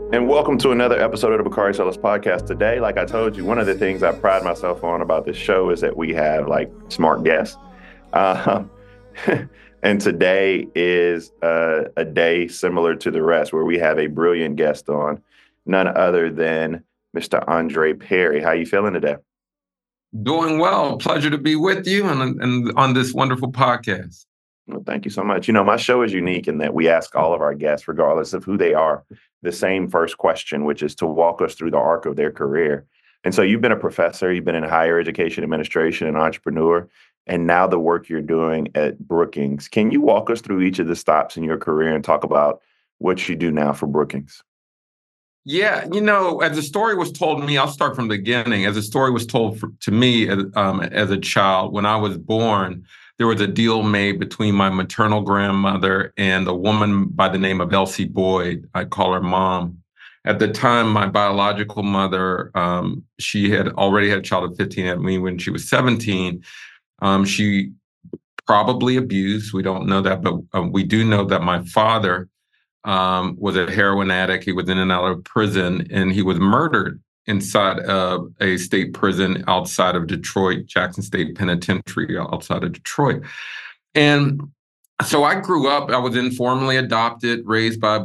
And welcome to another episode of the Bakari Sellers Podcast. Today, like I told you, one of the things I pride myself on about this show is that we have like smart guests. Uh, and today is a day similar to the rest where we have a brilliant guest on, none other than Mr. Andre Perry. How you feeling today? Doing well. Pleasure to be with you and on this wonderful podcast. Well, thank you so much. You know, my show is unique in that we ask all of our guests, regardless of who they are, the same first question, which is to walk us through the arc of their career. And so you've been a professor, you've been in higher education administration, an entrepreneur, and now the work you're doing at Brookings. Can you walk us through each of the stops in your career and talk about what you do now for Brookings? Yeah, as the story was told to me, I'll start from the beginning. As the story was told to me as a child, when I was born, there was a deal made between my maternal grandmother and a woman by the name of Elsie Boyd. I call her mom. At the time, my biological mother, she had already had a child of 15 at me when she was 17. She probably abused. We don't know that, but we do know that my father was a heroin addict. He was in and out of prison, and he was murdered inside of a state prison outside of Detroit, Jackson State Penitentiary outside of Detroit. And so I grew up, I was informally adopted, raised by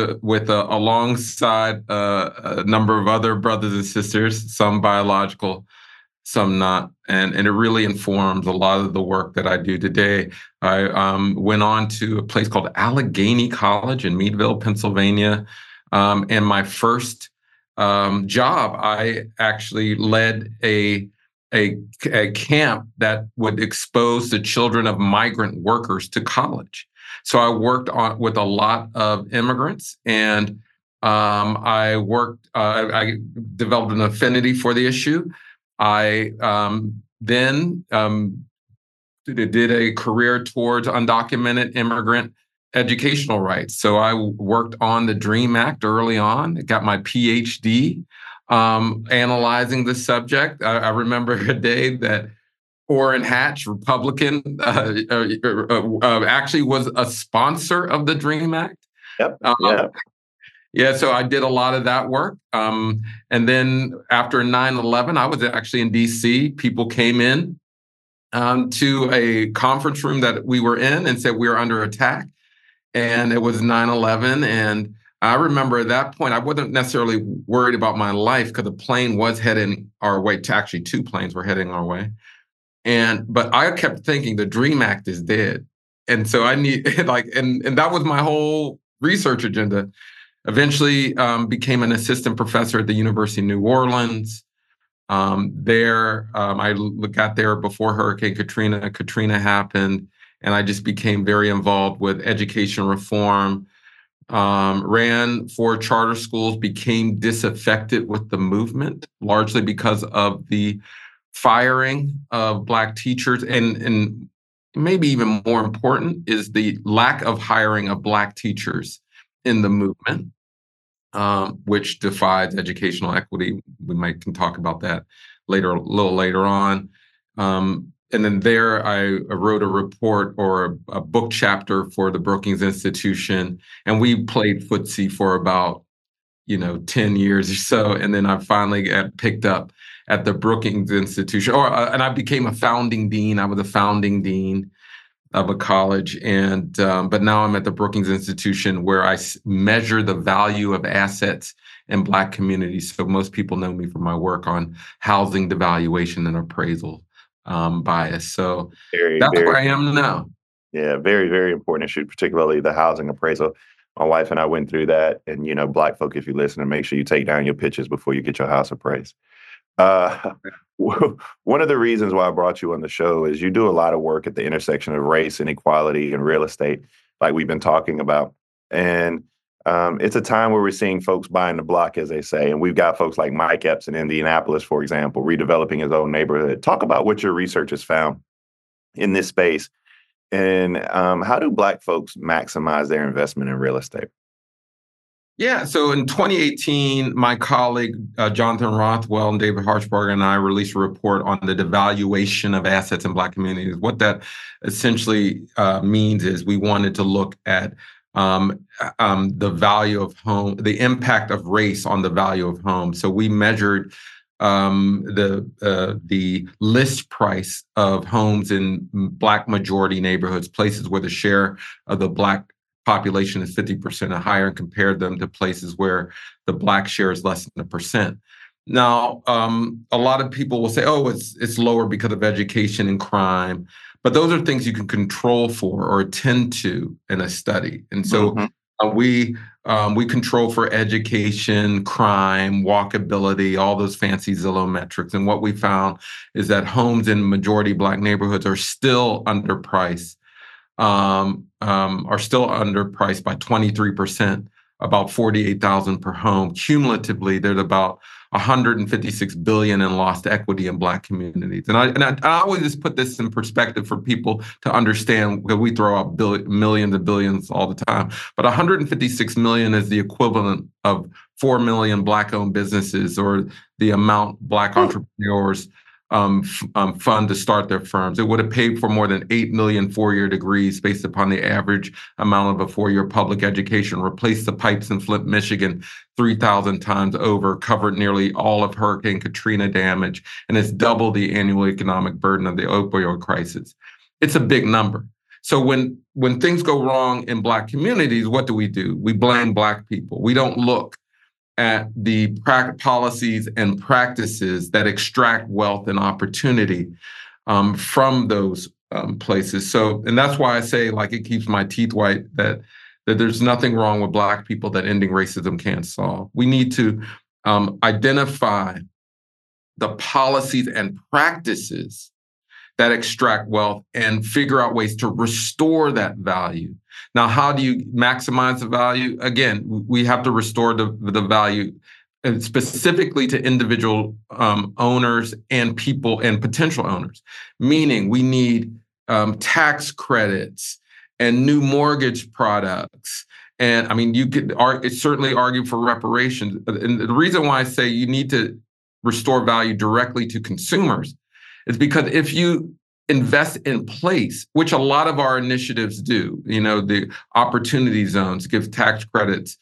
alongside a number of other brothers and sisters, some biological, some not. And it really informs a lot of the work that I do today. I went on to a place called Allegheny College in Meadville, Pennsylvania. And my first job, I actually led a camp that would expose the children of migrant workers to college. So I worked with a lot of immigrants, and I developed an affinity for the issue. I then did a career towards undocumented immigrant educational rights. So I worked on the DREAM Act early on. I got my PhD analyzing the subject. I remember a day that Orrin Hatch, Republican, actually was a sponsor of the DREAM Act. Yep. Yeah, so I did a lot of that work. And then after 9/11, I was actually in DC. People came in to a conference room that we were in and said we were under attack. And it was 9/11. And I remember at that point, I wasn't necessarily worried about my life because the plane was heading our way. Actually, two planes were heading our way. But I kept thinking the DREAM Act is dead. And so I need and that was my whole research agenda. Eventually became an assistant professor at the University of New Orleans. I got there before Hurricane Katrina. Katrina happened, and I just became very involved with education reform. Ran for charter schools, became disaffected with the movement, largely because of the firing of Black teachers. And maybe even more important is the lack of hiring of Black teachers in the movement, which defies educational equity. We can talk about that a little later on. And then there, I wrote a report or a book chapter for the Brookings Institution, and we played footsie for about 10 years or so. And then I finally got picked up at the Brookings Institution, and I became a founding dean. I was a founding dean of a college, but now I'm at the Brookings Institution, where I measure the value of assets in Black communities. So most people know me for my work on housing devaluation and appraisal bias. So that's where I am now. Yeah, very, very important issue, particularly the housing appraisal. My wife and I went through that, and Black folk, if you listen, make sure you take down your pictures before you get your house appraised. One of the reasons why I brought you on the show is you do a lot of work at the intersection of race and equality and real estate, like we've been talking about. And it's a time where we're seeing folks buying the block, as they say. And we've got folks like Mike Epps in Indianapolis, for example, redeveloping his own neighborhood. Talk about what your research has found in this space. And how do Black folks maximize their investment in real estate? Yeah, so in 2018, my colleague Jonathan Rothwell and David Harshbarger and I released a report on the devaluation of assets in Black communities. What that essentially means is we wanted to look at the value of home, the impact of race on the value of home. So we measured the list price of homes in Black majority neighborhoods, places where the share of the Black population is 50% or higher, and compared them to places where the Black share is less than 1%. Now, a lot of people will say, "Oh, it's lower because of education and crime," but those are things you can control for or attend to in a study. And so we control for education, crime, walkability, all those fancy Zillow metrics. And what we found is that homes in majority Black neighborhoods are still underpriced, by 23%, about $48,000 per home. Cumulatively, there's about $156 billion in lost equity in Black communities. And I always just put this in perspective for people to understand, because we throw out millions and billions all the time. But 156 million is the equivalent of 4 million Black-owned businesses, or the amount Black entrepreneurs fund to start their firms. It would have paid for more than 8 million four-year degrees based upon the average amount of a four-year public education, replaced the pipes in Flint, Michigan 3,000 times over, covered nearly all of Hurricane Katrina damage, and it's double the annual economic burden of the opioid crisis. It's a big number. So when things go wrong in Black communities, what do? We blame Black people. We don't look at the policies and practices that extract wealth and opportunity from those places. So, and that's why I say, like, it keeps my teeth white that there's nothing wrong with Black people that ending racism can't solve. We need to identify the policies and practices that extract wealth and figure out ways to restore that value. Now, how do you maximize the value? Again, we have to restore the value, and specifically to individual owners and people and potential owners, meaning we need tax credits and new mortgage products. And I mean, you could certainly argue for reparations. And the reason why I say you need to restore value directly to consumers is because if you invest in place, which a lot of our initiatives do, the opportunity zones give tax credits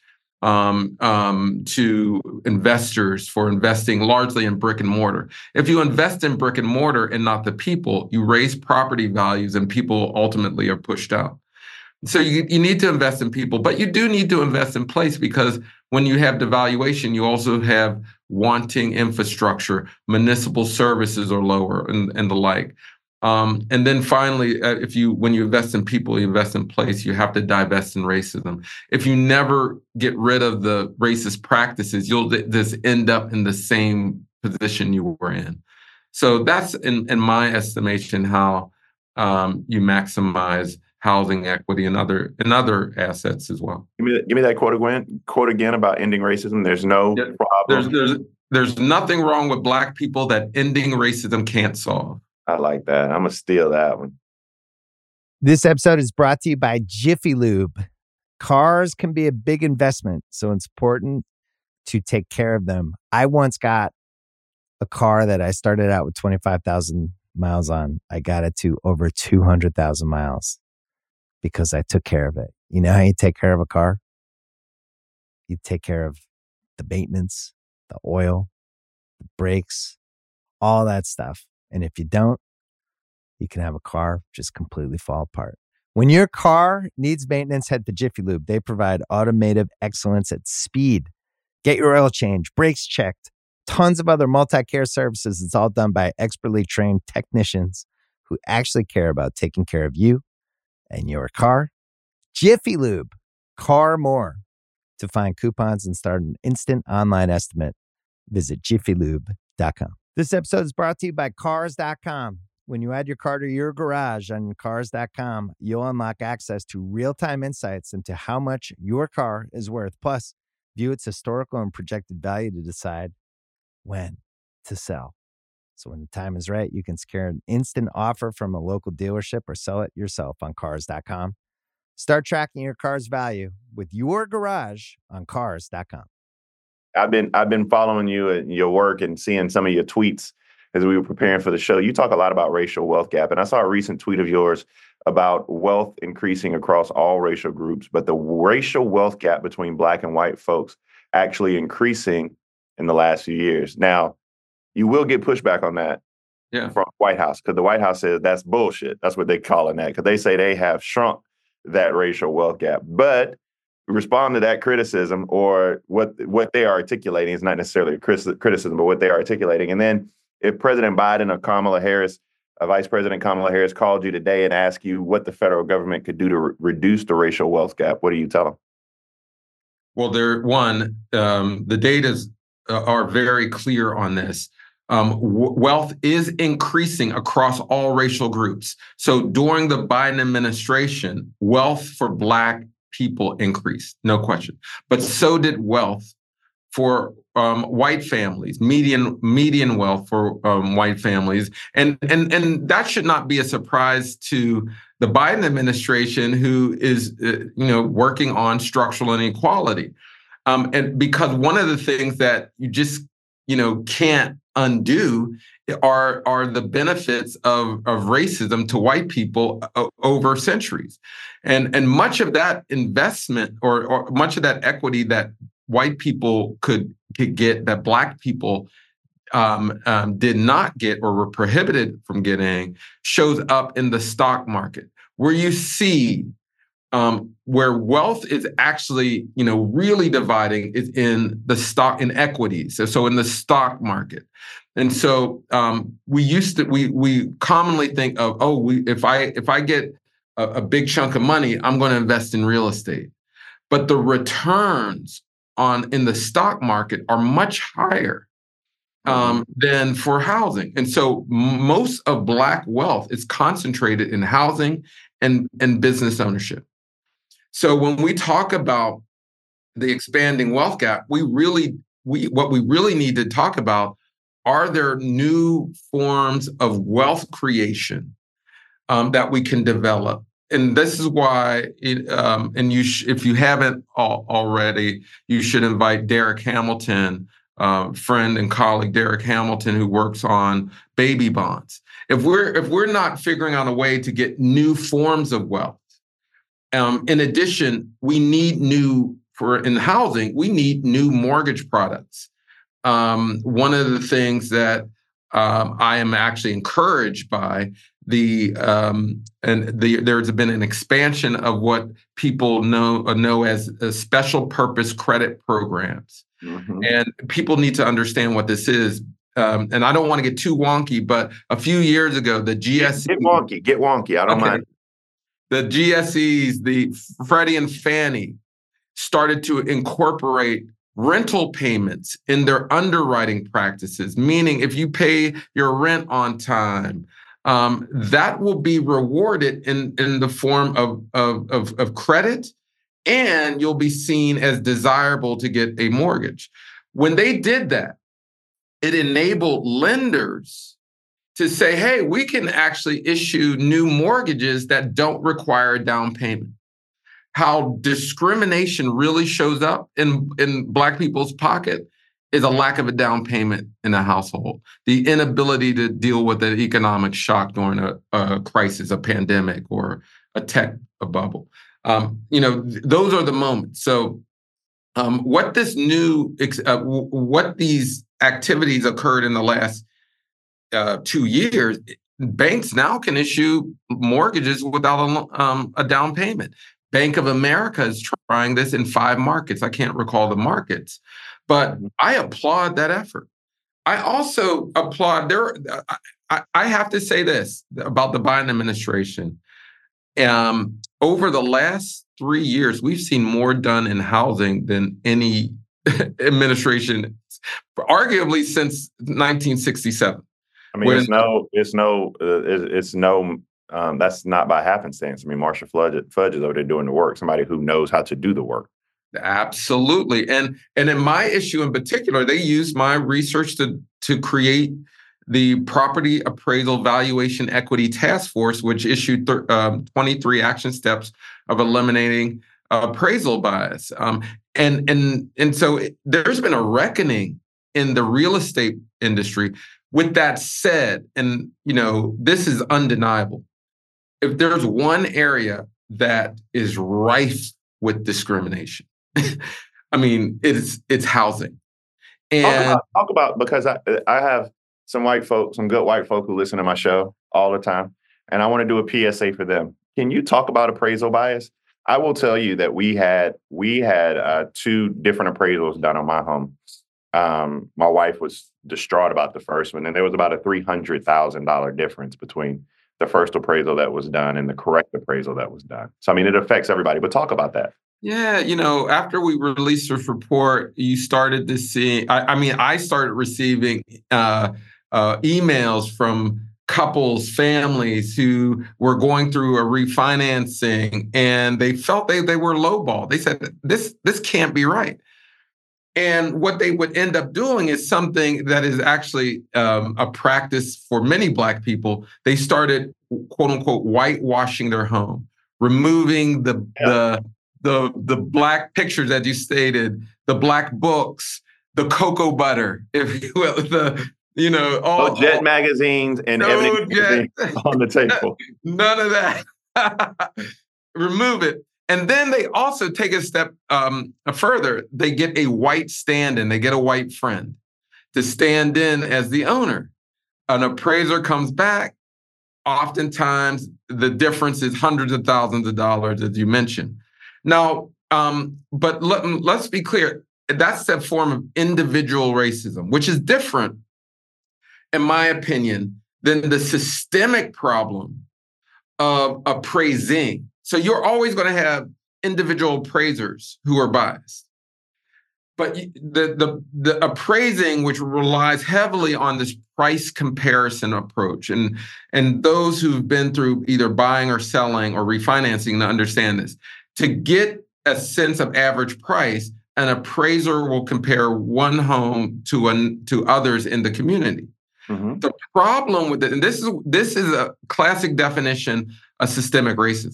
to investors for investing largely in brick and mortar. If you invest in brick and mortar and not the people, you raise property values and people ultimately are pushed out. So you need to invest in people, but you do need to invest in place, because when you have devaluation, you also have wanting infrastructure, municipal services are lower, and the like. And then finally, when you invest in people, you invest in place, you have to divest in racism. If you never get rid of the racist practices, you'll just end up in the same position you were in. So that's, in my estimation, how you maximize housing equity and other assets as well. Give me that quote again about ending racism. There's no problem. There's nothing wrong with Black people that ending racism can't solve. I like that. I'm gonna steal that one. This episode is brought to you by Jiffy Lube. Cars can be a big investment, so it's important to take care of them. I once got a car that I started out with 25,000 miles on. I got it to over 200,000 miles. Because I took care of it. You know how you take care of a car? You take care of the maintenance, the oil, the brakes, all that stuff. And if you don't, you can have a car just completely fall apart. When your car needs maintenance, head to Jiffy Lube. They provide automotive excellence at speed. Get your oil change, brakes checked, tons of other multi-care services. It's all done by expertly trained technicians who actually care about taking care of you and your car. Jiffy Lube, car more. To find coupons and start an instant online estimate, visit jiffylube.com. This episode is brought to you by Cars.com. When you add your car to your garage on Cars.com, you'll unlock access to real-time insights into how much your car is worth. Plus, view its historical and projected value to decide when to sell. So when the time is right, you can secure an instant offer from a local dealership or sell it yourself on Cars.com. Start tracking your car's value with your garage on Cars.com. I've been following you and your work and seeing some of your tweets as we were preparing for the show. You talk a lot about racial wealth gap, and I saw a recent tweet of yours about wealth increasing across all racial groups, but the racial wealth gap between Black and white folks actually increasing in the last few years. Now, you will get pushback on that from the White House, because the White House says that's bullshit. That's what they calling that, because they say they have shrunk that racial wealth gap. But respond to that criticism, or what they are articulating is not necessarily a criticism, but what they are articulating. And then if President Biden or Kamala Harris, Vice President Kamala Harris, called you today and asked you what the federal government could do to reduce the racial wealth gap, what do you tell them? Well, the data are very clear on this. Wealth is increasing across all racial groups. So during the Biden administration, wealth for Black people increased, no question. But so did wealth for white families, median wealth for white families, and that should not be a surprise to the Biden administration, who is working on structural inequality, and because one of the things that you just can't undo are the benefits of racism to white people over centuries, and much of that investment or much of that equity that white people could get that Black people did not get or were prohibited from getting shows up in the stock market, where you see where wealth is actually really dividing is in the stock in equities. So in the stock market. And so we commonly think of, if I get a big chunk of money, I'm going to invest in real estate. But the returns in the stock market are much higher than for housing. And so most of Black wealth is concentrated in housing and business ownership. So when we talk about the expanding wealth gap, what we really need to talk about are there new forms of wealth creation that we can develop. And this is why, if you haven't already, you should invite Derek Hamilton, friend and colleague Derek Hamilton, who works on baby bonds. If we're not figuring out a way to get new forms of wealth, in addition, we need in housing, we need new mortgage products. One of the things that I am actually encouraged by there's been an expansion of what people know as special purpose credit programs. Mm-hmm. And people need to understand what this is. And I don't want to get too wonky, but a few years ago, the GSE... Get wonky. I don't mind. The GSEs, the Freddie and Fannie, started to incorporate rental payments in their underwriting practices, meaning if you pay your rent on time, that will be rewarded in the form of credit, and you'll be seen as desirable to get a mortgage. When they did that, it enabled lenders to say, hey, we can actually issue new mortgages that don't require a down payment. How discrimination really shows up in Black people's pocket is a lack of a down payment in a household, the inability to deal with an economic shock during a crisis, a pandemic, or a tech bubble. Those are the moments. So what these activities occurred in the last 2 years, banks now can issue mortgages without a down payment. Bank of America is trying this in 5 markets. I can't recall the markets, but I applaud that effort. I also applaud I have to say this about the Biden administration. Over the last 3 years, we've seen more done in housing than any administration, arguably since 1967. I mean, that's not by happenstance. I mean, Marcia Fudge is over there doing the work, somebody who knows how to do the work. Absolutely. And in my issue in particular, they used my research to create the Property Appraisal Valuation Equity Task Force, which issued 23 action steps of eliminating appraisal bias. And so there's been a reckoning in the real estate industry. With that said, and this is undeniable, if there's one area that is rife with discrimination, I mean, it's housing. And Talk about because I have some good white folk who listen to my show all the time, and I want to do a PSA for them. Can you talk about appraisal bias? I will tell you that we had 2 different appraisals done on my home. My wife was distraught about the first one, and there was about a $300,000 difference between the first appraisal that was done and the correct appraisal that was done. So, I mean, it affects everybody, but talk about that. yeah, after we released this report, you started to see, I started receiving emails from couples, families who were going through a refinancing, and they felt they were lowballed. They said, this can't be right. And what they would end up doing is something that is actually a practice for many Black people. They started, quote unquote, whitewashing their home, removing the Black pictures, as you stated, the Black books, the cocoa butter, if you will, all Jet magazines and everything on the table. None of that. Remove it. And then they also take a step further. They get a white stand-in. They get a white friend to stand in as the owner. An appraiser comes back. Oftentimes, the difference is hundreds of thousands of dollars, as you mentioned. Now, but let's be clear. That's a form of individual racism, which is different, in my opinion, than the systemic problem of appraising. So you're always going to have individual appraisers who are biased. But the appraising, which relies heavily on this price comparison approach, and those who've been through either buying or selling or refinancing to understand this, to get a sense of average price, an appraiser will compare one home to others in the community. Mm-hmm. The problem with it, and this is a classic definition of systemic racism.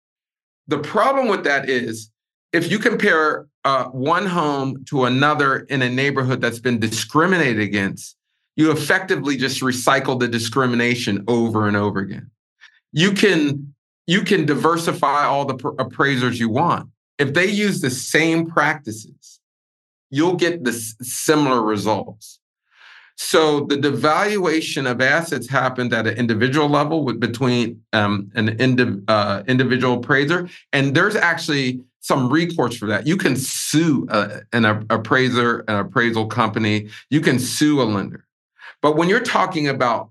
The problem with that is if you compare one home to another in a neighborhood that's been discriminated against, you effectively just recycle the discrimination over and over again. You can diversify all the appraisers you want. If they use the same practices, you'll get the similar results. So the devaluation of assets happened at an individual level between an individual appraiser, and there's actually some recourse for that. You can sue an appraiser, an appraisal company. You can sue a lender. But when you're talking about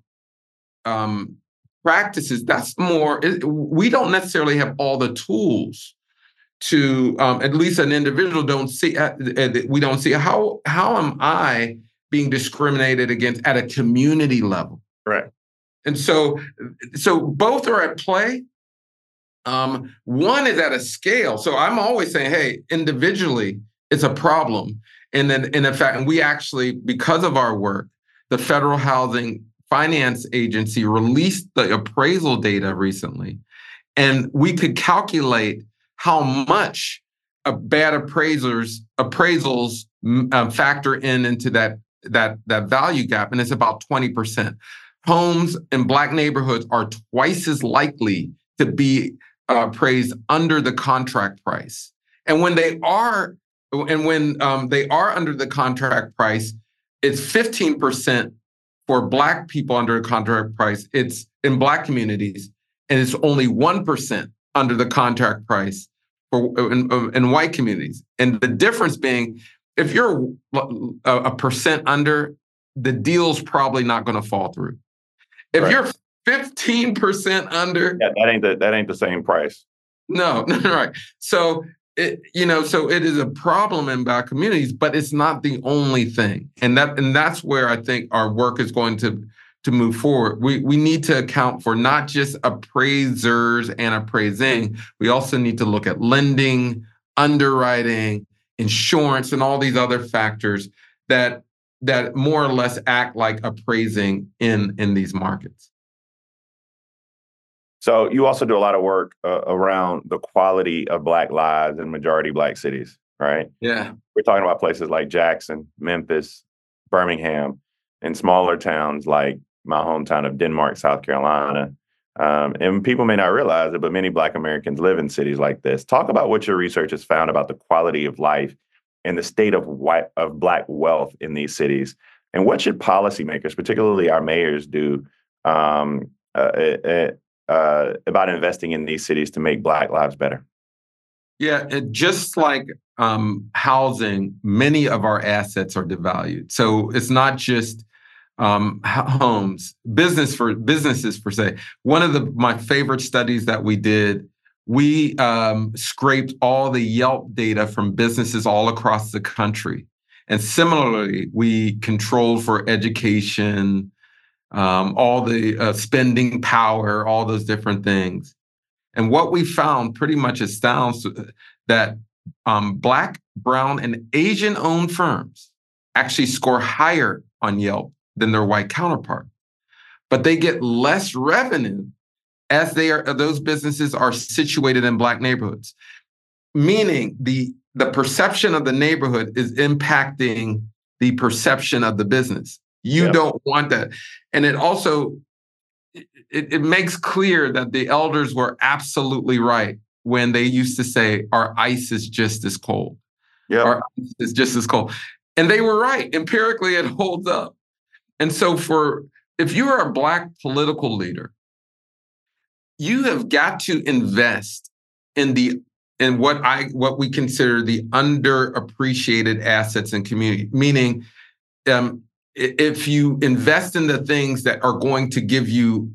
practices, that's more. We don't necessarily have all the tools to, at least an individual don't see. We don't see how am I being discriminated against at a community level. Right. And so both are at play. One is at a scale. So I'm always saying, hey, individually, it's a problem. And then, in fact, and we actually, because of our work, the Federal Housing Finance Agency released the appraisal data recently. And we could calculate how much bad appraisals factor into that value gap, and it's about 20%. Homes in Black neighborhoods are twice as likely to be appraised under the contract price. And when they are under the contract price, it's 15% for Black people under the contract price. It's in Black communities, and it's only 1% under the contract price for in white communities. And the difference being, if you're a percent under, the deal's probably not going to fall through. If right. You're 15% under, that ain't the same price. No, right. So it is a problem in Black communities, but it's not the only thing, and that's where I think our work is going to move forward. We need to account for not just appraisers and appraising. We also need to look at lending, underwriting, insurance, and all these other factors that more or less act like appraising in these markets. So you also do a lot of work around the quality of Black lives in majority Black cities, right? Yeah. We're talking about places like Jackson, Memphis, Birmingham, and smaller towns like my hometown of Denmark, South Carolina, And people may not realize it, but many Black Americans live in cities like this. Talk about what your research has found about the quality of life and the state of Black wealth in these cities. And what should policymakers, particularly our mayors, do um, about investing in these cities to make Black lives better? Yeah, just like housing, many of our assets are devalued. So it's not just homes, businesses per se. One of my favorite studies that we did, we scraped all the Yelp data from businesses all across the country. And similarly, we controlled for education, all the spending power, all those different things. And what we found pretty much astounds that Black, Brown, and Asian-owned firms actually score higher on Yelp than their white counterpart. But they get less revenue as those businesses are situated in Black neighborhoods, meaning the perception of the neighborhood is impacting the perception of the business. You don't want that. And it also, it makes clear that the elders were absolutely right when they used to say, our ice is just as cold. Our ice is just as cold. And they were right. Empirically, it holds up. And so if you are a Black political leader, you have got to invest in what we consider the underappreciated assets in community. Meaning, if you invest in the things that are going to give you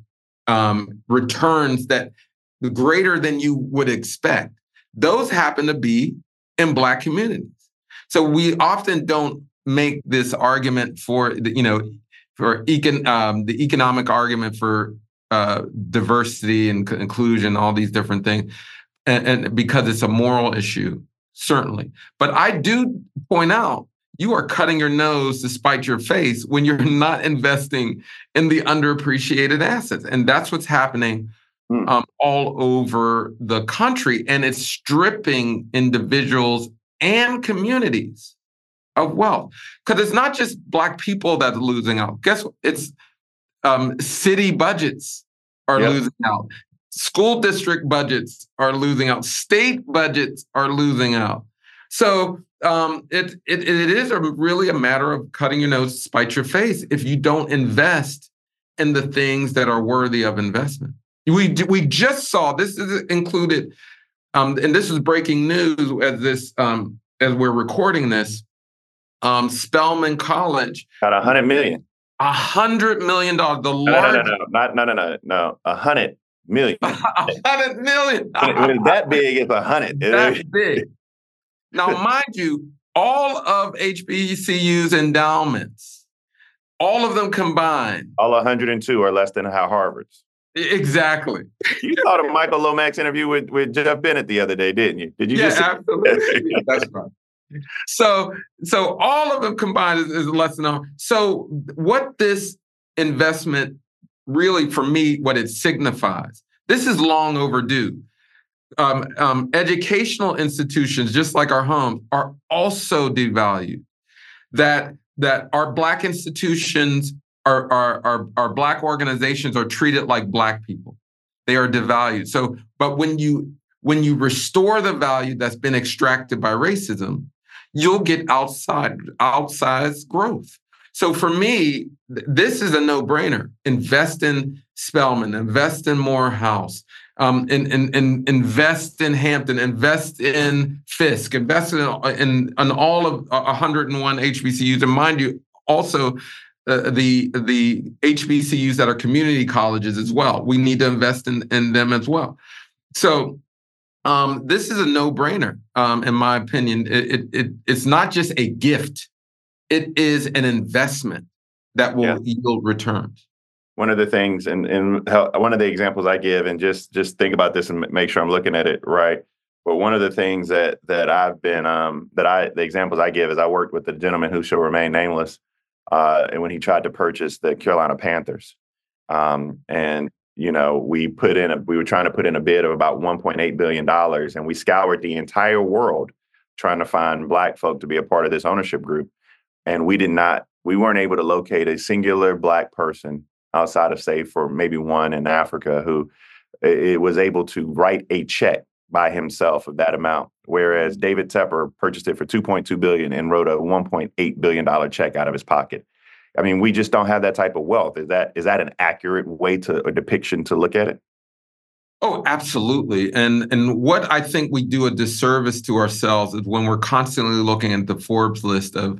returns that greater than you would expect, those happen to be in Black communities. So we often don't make this argument for the economic argument for diversity and inclusion, all these different things, and because it's a moral issue, certainly. But I do point out, you are cutting your nose to spite your face when you're not investing in the underappreciated assets. And that's what's happening all over the country. And it's stripping individuals and communities of wealth. Because it's not just Black people that are losing out. Guess what? It's city budgets are losing out. School district budgets are losing out. State budgets are losing out. So it is really a matter of cutting your nose to spite your face if you don't invest in the things that are worthy of investment. We just saw, this is included, and this is breaking news as we're recording this. Spelman College got $100 million. $100 million. The largest. No. $100 million. $100 million. When it's that big, it's 100. That big. Now, mind you, all of HBCU's endowments, all of them combined. All 102 are less than Harvard's. Exactly. You saw the Michael Lomax interview with Jeff Bennett the other day, didn't you? Did you? Absolutely. That's right. So all of them combined is less than. So what this investment really, for me, what it signifies, this is long overdue. Educational institutions, just like our homes, are also devalued. That our Black institutions, our Black organizations are treated like Black people. They are devalued. So, but when you restore the value that's been extracted by racism, you'll get outsized growth. So for me, this is a no-brainer. Invest in Spelman, invest in Morehouse, invest in Hampton, invest in Fisk, invest in all of 101 HBCUs. And mind you, also the HBCUs that are community colleges as well. We need to invest in them as well. So this is a no-brainer, in my opinion. It's not just a gift. It is an investment that will yield returns. One of the things, and one of the examples I give, and just think about this and make sure I'm looking at it right. But one of the things that I've been, the examples I give is I worked with the gentleman who shall remain nameless, and when he tried to purchase the Carolina Panthers, and we were trying to put in a bid of about $1.8 billion, and we scoured the entire world trying to find Black folk to be a part of this ownership group. And we weren't able to locate a singular Black person outside of, say, for maybe one in Africa who it was able to write a check by himself of that amount, whereas David Tepper purchased it for $2.2 billion and wrote a $1.8 billion check out of his pocket. I mean, we just don't have that type of wealth. Is that an accurate way to a depiction to look at it? Oh, absolutely. And what I think we do a disservice to ourselves is when we're constantly looking at the Forbes list of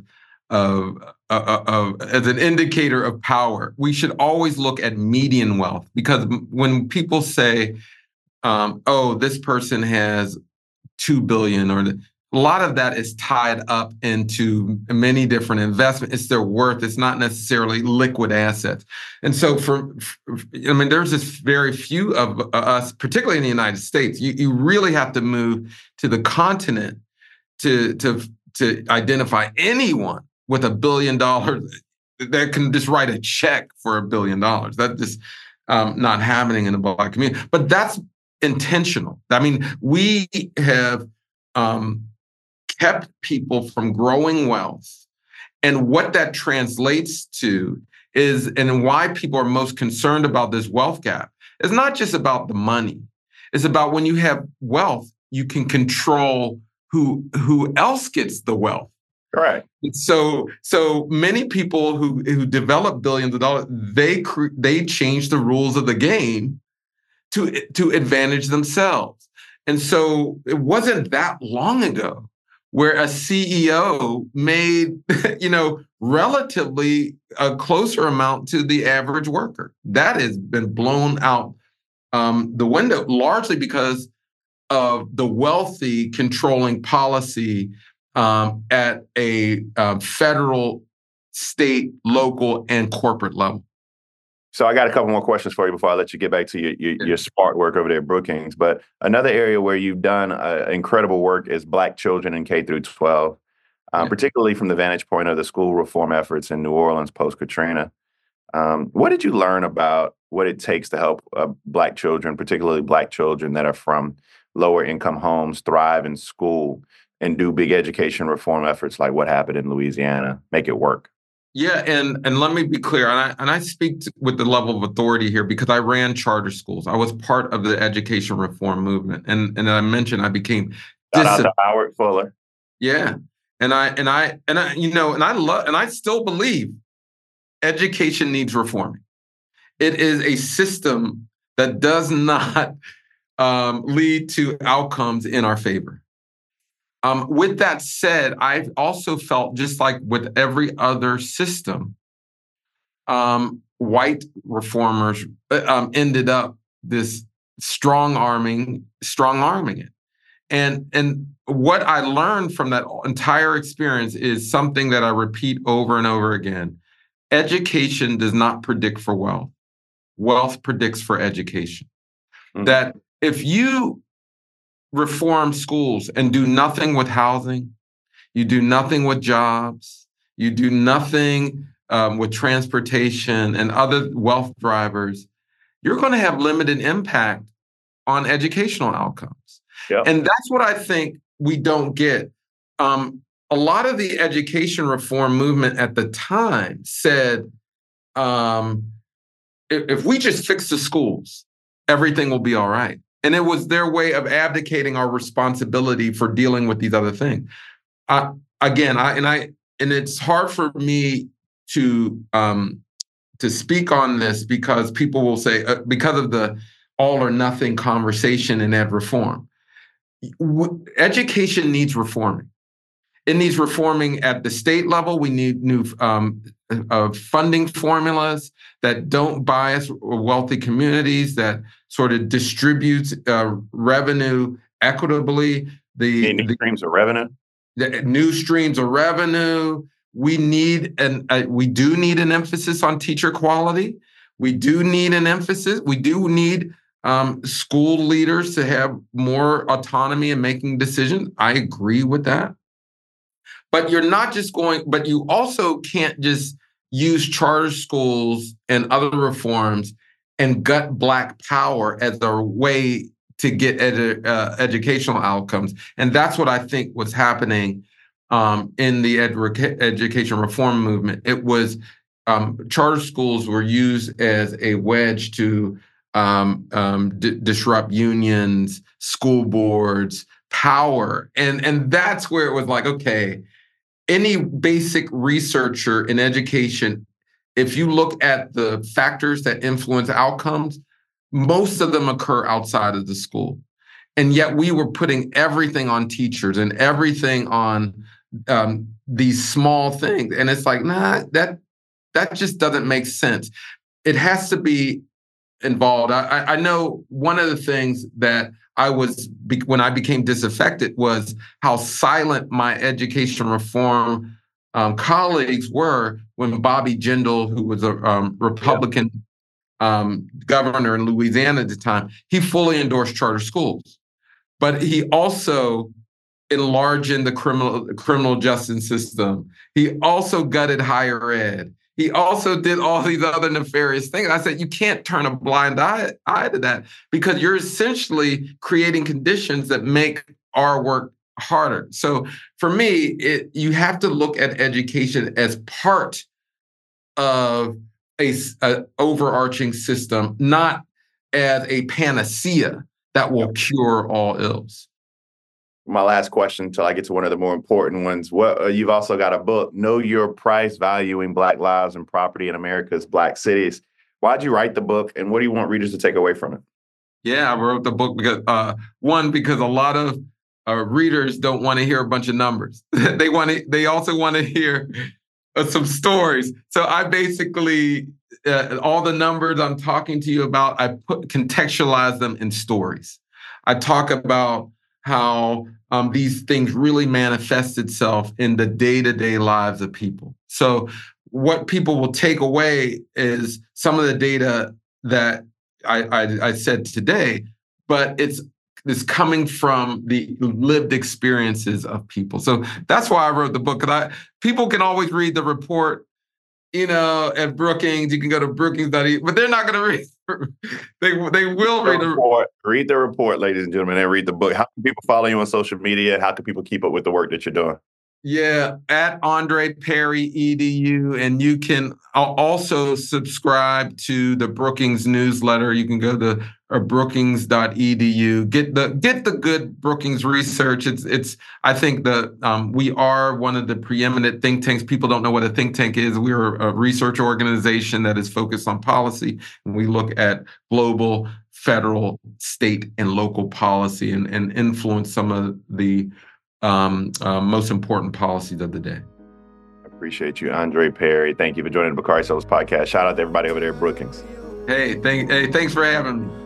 as an indicator of power. We should always look at median wealth, because when people say, "Oh, this person has 2 billion," or a lot of that is tied up into many different investments. It's their worth. It's not necessarily liquid assets. And so there's just very few of us, particularly in the United States. You really have to move to the continent to identify anyone with $1 billion that can just write a check for $1 billion. That's just not happening in the Black community. But that's intentional. I mean, we have kept people from growing wealth. And what that translates to is, and why people are most concerned about this wealth gap, is not just about the money. It's about when you have wealth, you can control who else gets the wealth. Right. So many people who develop billions of dollars, they change the rules of the game to advantage themselves. And so it wasn't that long ago where a CEO made, relatively a closer amount to the average worker. That has been blown out the window, largely because of the wealthy controlling policy at a federal, state, local, and corporate level. So I got a couple more questions for you before I let you get back to your smart work over there at Brookings. But another area where you've done incredible work is Black children in K through 12, particularly from the vantage point of the school reform efforts in New Orleans post-Katrina. What did you learn about what it takes to help Black children, particularly Black children that are from lower income homes, thrive in school and do big education reform efforts like what happened in Louisiana, make it work? Yeah, and let me be clear, and I speak with the level of authority here because I ran charter schools. I was part of the education reform movement, and I mentioned I became Shout out to Howard Fuller. Yeah, and I still believe education needs reforming. It is a system that does not lead to outcomes in our favor. With that said, I've also felt, just like with every other system, white reformers ended up this strong arming it. And what I learned from that entire experience is something that I repeat over and over again. Education does not predict for wealth. Wealth predicts for education. Mm-hmm. That if you reform schools and do nothing with housing, you do nothing with jobs, you do nothing with transportation and other wealth drivers, you're going to have limited impact on educational outcomes. Yep. And that's what I think we don't get. A lot of the education reform movement at the time said, if we just fix the schools, everything will be all right. And it was their way of abdicating our responsibility for dealing with these other things. And it's hard for me to speak on this because people will say, because of the all or nothing conversation in ed reform, education needs reforming. It needs reforming at the state level. We need new funding formulas that don't bias wealthy communities, that sort of distributes revenue equitably. New streams of revenue. The new streams of revenue. We do need an emphasis on teacher quality. We do need an emphasis. We do need school leaders to have more autonomy in making decisions. I agree with that. But but you also can't just use charter schools and other reforms and gut Black power as a way to get educational outcomes. And that's what I think was happening in the education reform movement. It was charter schools were used as a wedge to disrupt unions, school boards, power. And that's where it was like, okay, any basic researcher in education, if you look at the factors that influence outcomes, most of them occur outside of the school. And yet we were putting everything on teachers and everything on these small things. And it's like, nah, that just doesn't make sense. It has to be involved. I know one of the things that when I became disaffected was how silent my education reform colleagues were when Bobby Jindal, who was a Republican governor in Louisiana at the time, he fully endorsed charter schools. But he also enlarged in the criminal justice system. He also gutted higher ed. He also did all these other nefarious things. I said, you can't turn a blind eye to that, because you're essentially creating conditions that make our work harder. So for me, you have to look at education as part of a overarching system, not as a panacea that will cure all ills. My last question until I get to one of the more important ones. You've also got a book, Know Your Price, Valuing Black Lives and Property in America's Black Cities. Why'd you write the book, and what do you want readers to take away from it? Yeah, I wrote the book because because a lot of readers don't want to hear a bunch of numbers. They also want to hear some stories. So I basically all the numbers I'm talking to you about, I contextualize them in stories. I talk about how these things really manifest itself in the day-to-day lives of people. So what people will take away is some of the data that I said today, but it's coming from the lived experiences of people. So that's why I wrote the book, because people can always read the report, at Brookings. You can go to Brookings.edu, but they're not going to read. They will read the report. Read the report, ladies and gentlemen, and read the book. How can people follow you on social media? How can people keep up with the work that you're doing? Yeah, at Andre Perry EDU, and you can also subscribe to the Brookings newsletter. You can go to Brookings.edu. Get the good Brookings research. I think we are one of the preeminent think tanks. People don't know what a think tank is. We're a research organization that is focused on policy, and we look at global, federal, state, and local policy and influence some of the most important policies of the day. I appreciate you, Andre Perry. Thank you for joining the Bakari Sellers podcast. Shout out to everybody over there at Brookings. Hey, thanks for having me.